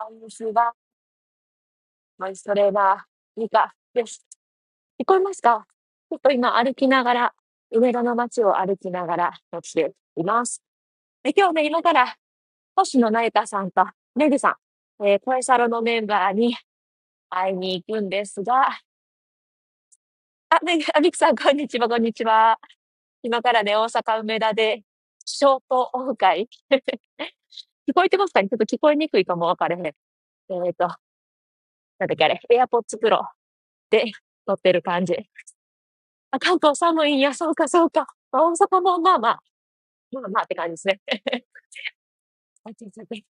こんにちは。ボイストレーナー、ミカです。聞こえますか？ちょっと今歩きながら、梅田の街を歩きながら撮っています。今日ね、今から星野なゆたさんとメグさん、声サロのメンバーに会いに行くんですが、ミクさん、こんにちは、こんにちは。今からね、大阪梅田で、ショートオフ会。聞こえてますかね？ちょっと聞こえにくいかもわかれへん。なんだっけあれ、AirPods Pro で撮ってる感じ。関東寒いんや、そうか、そうか。大阪もまあって感じですね。あ、ちょっと待って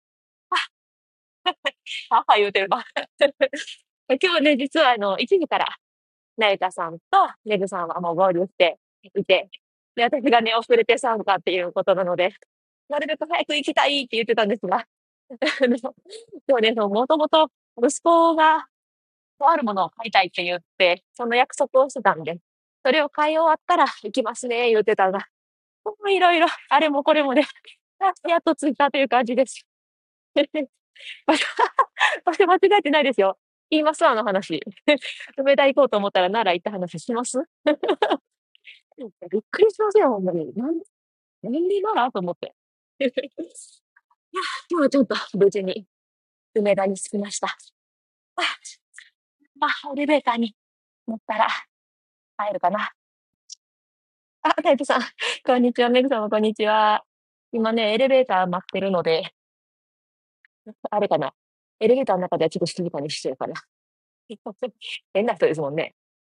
は言うてるわ。今日ね、実は1時からなゆたさんとめぐさんはもう合流していて、で、私がね、遅れて参加っていうことなので、なるべく早く行きたいって言ってたんですが、でもね、もともと息子がとあるものを買いたいって言って、その約束をしてたんで、それを買い終わったら行きますね、言ってたが、もういろいろ、あれもこれもで、やっと着いたという感じです。場所場所間違えてないですよ。言いますあの話。梅田行こうと思ったら奈良行った話します？びっくりしますよ、ほんまに。なんで奈良と思って。いや、今日はちょっと無事に梅田に着きました。あ、エレベーターに乗ったら入るかな。タイプさん、こんにちは。メグさんもこんにちは。今ね、エレベーター待ってるので、あれかな。エレベーターの中ではちょっと静かにしてるかな。変な人ですもんね。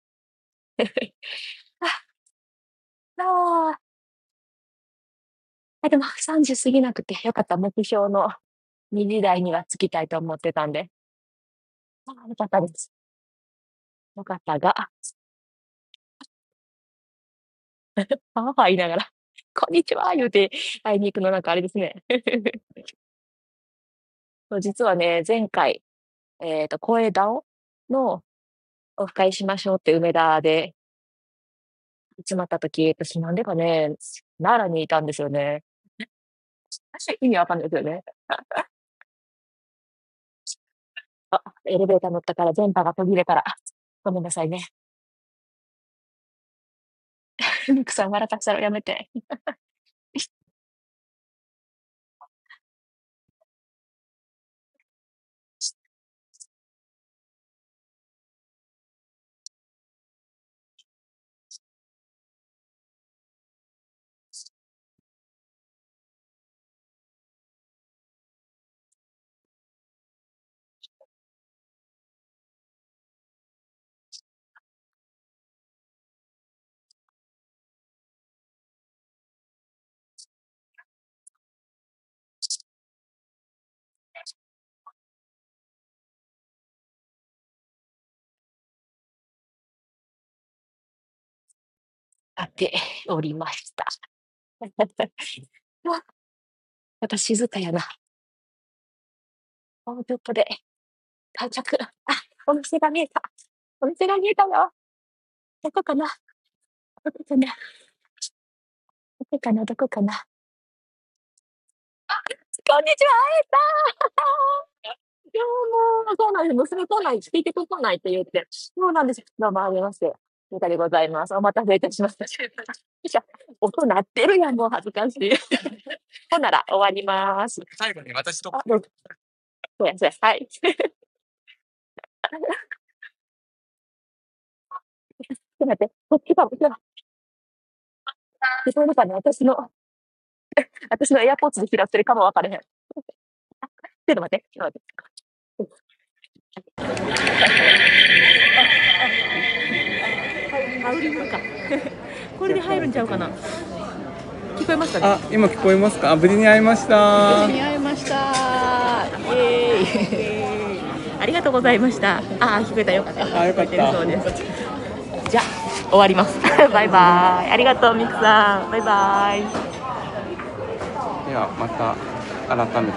あでも3時過ぎなくてよかった。目標の2時台には着きたいと思ってたんで。よかったです。よかったが、言いながら、こんにちは言うて会いに行くのなんかあれですね。実はね、前回、声ダオのオフ会しましょうって梅田で集まった時、私なんでかね、奈良にいたんですよね。意味わかんないですよね。エレベーター乗ったから電波が途切れたら、ごめんなさいね。ミクさん笑かしたらやめて。あっておりました。また静かやな。もうちょっとで到着。お店が見えた。お店が見えたよ。どこかなどこかなどこかなどこかなこんにちは、会えたどうも、そうなんです。娘来ない、聞いてこないって言って。そうなんです。どうも、ありまして。ミカでございます。お待たせいたしました。いや、音鳴ってるやん、もう恥ずかしい。ほんなら終わります。 最後に私と。 どうぞ。そうや。はい。ちょっと待って、こっちか、こっちか。聞こえるかな私のエアポーツで拾ってるかもわかれへん。ちょっと待って、ちょっと待って。ハウリングか。これで入るんちゃうかな。聞こえますかね。 今聞こえますか。無事に会いました。 無事に会いました。イエーイ。 ありがとうございました。聞こえたよかった。 よかった。 そうです。じゃあ終わります。バイバイ。ありがとうミクさん。バイバイ。 ではまた改めて。